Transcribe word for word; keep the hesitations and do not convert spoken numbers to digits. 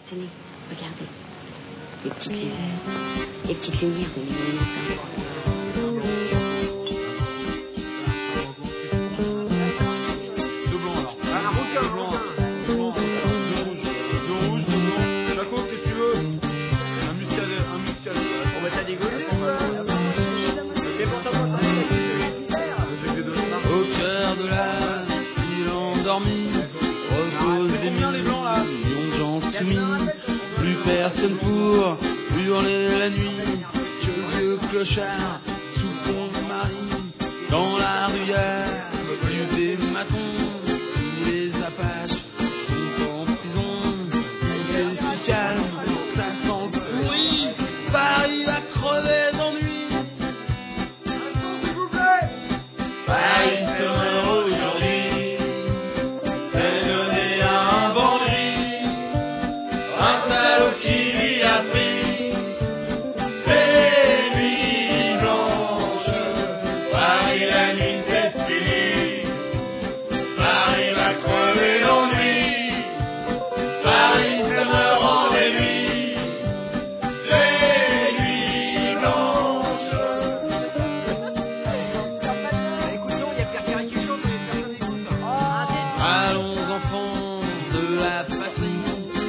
Tenez, regardez. Les petites lumières. Les petites lumières au milieu du matin. Deux blancs alors. Ah, un rouquin, deux blancs. Deux blancs, deux rouges. Deux rouges, deux blancs. Jaco, qu'est-ce que tu veux? Un muscadet, un muscadet. On va t'adigouler, quoi. Au cœur de la ville endormie, repose des millions de gens soumis. Plus personne pour hurler la nuit, que le vieux clochard